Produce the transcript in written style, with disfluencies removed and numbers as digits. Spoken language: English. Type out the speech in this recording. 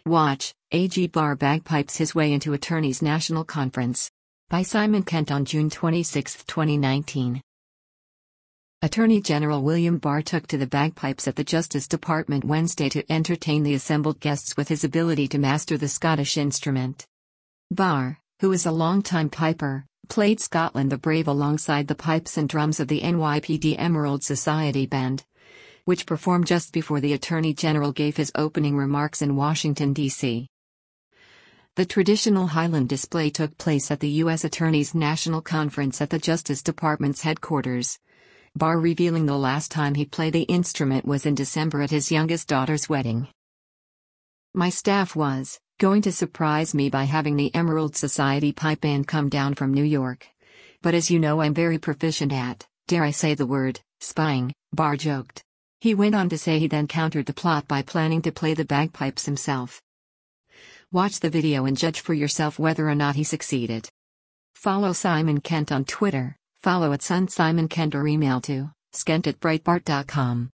Watch, AG Barr bagpipes his way into Attorneys National Conference. By Simon Kent on June 26, 2019. Attorney General William Barr took to the bagpipes at the Justice Department Wednesday to entertain the assembled guests with his ability to master the Scottish instrument. Barr, who is a longtime piper, played Scotland the Brave alongside the pipes and drums of the NYPD Emerald Society Band, which performed just before the Attorney General gave his opening remarks in Washington, D.C. The traditional Highland display took place at the U.S. Attorneys National Conference at the Justice Department's headquarters. Barr revealing the last time he played the instrument was in December at his youngest daughter's wedding. "My staff was going to surprise me by having the Emerald Society Pipe Band come down from New York. But as you know, I'm very proficient at, dare I say the word, spying," Barr joked. He went on to say he then countered the plot by planning to play the bagpipes himself. Watch the video and judge for yourself whether or not he succeeded. Follow Simon Kent on Twitter, follow @SunSimonKent or email to skent@breitbart.com.